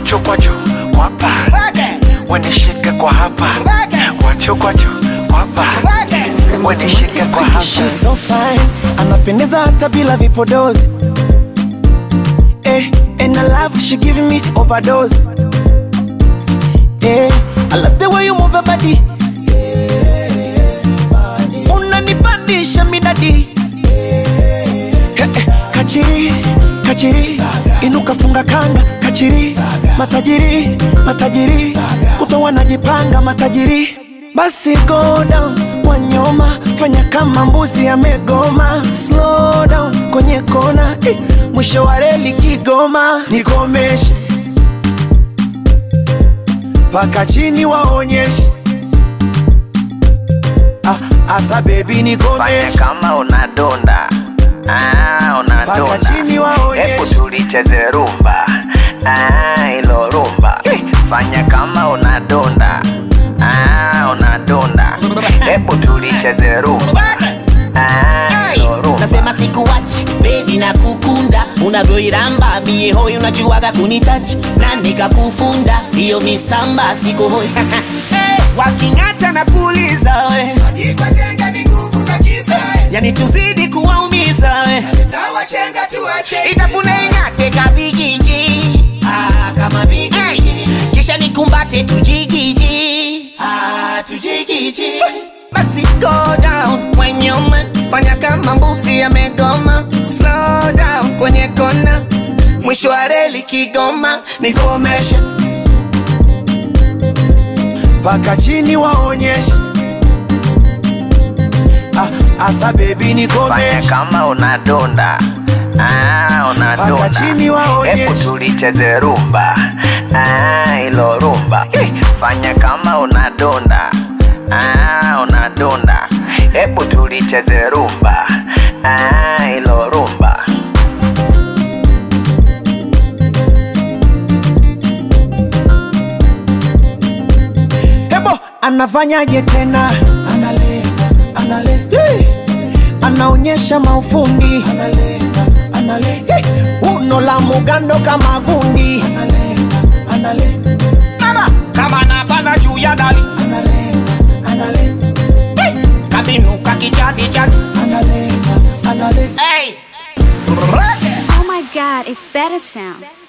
kwacho kwapa, wanishike kwa hapa, kwacho kwapa, wanishike kwa hapa. She's so fine, anapendeza hata bila vipodozi. And I love she giving me overdose. I love the way you move your body. Unanipandisha midadi. Kachiri, kachiri, inuka funga kanga. Kachiri, matajiri, matajiri, kutoa najipanga matajiri. Basi go down, wanyoma, fanya kama mbuzi amegoma. Slow down, kwenye kona, mwisho wa reli Kigoma. Nikomeshe paka chini waonyeshe. Asa baby nikomeshe. Fanya kama unadonda, unadonda. Paka chini waonyeshe. Hebu tulicheze rumba, ilo rumba. Fanya kama unadonda, unadonda. Hebu tulicheze rumba, ilo rumba. Nasema sikuachi, baby na kukunda. Unavyoiramba, mie hoi unajuaga kunitouch. Na nikakufunda, hiyo misamba siko hoi. Wakingata na kuuliza we, Ikuatenga ni nguvu za kiza, yani tuzidi kuwaumiza we. tawashenga tuache Itafune ingate kabigiji, kama bigiji, kisha nikumbate tujigiji, tujigiji. basi go down when you're man. Fanya kama mbuzi amegoma. Slow down kwenye kona, mwisho wa reli Kigoma. Nikomeshe Paka chini waonyeshe. Asa baby nikomeshe. Fanya kama unadonda, unadonda. Paka chini waonyeshe. Hebu tulicheze rumba, ilo rumba. Fanya kama unadonda, unadonda. Hebu tulicheze rumba, ilo rumba. Hebo anafanyaje tena? Analenga, analenga. Anaonyesha maufundi. Analenga, analenga. Uno la mugando kama gundi. Analenga, analenga. Kama napanda juu ya dali, Analenga, analenga. kabinuka kichadi chadi. Analenga, analenga. Hey! Oh my God, it's better sound.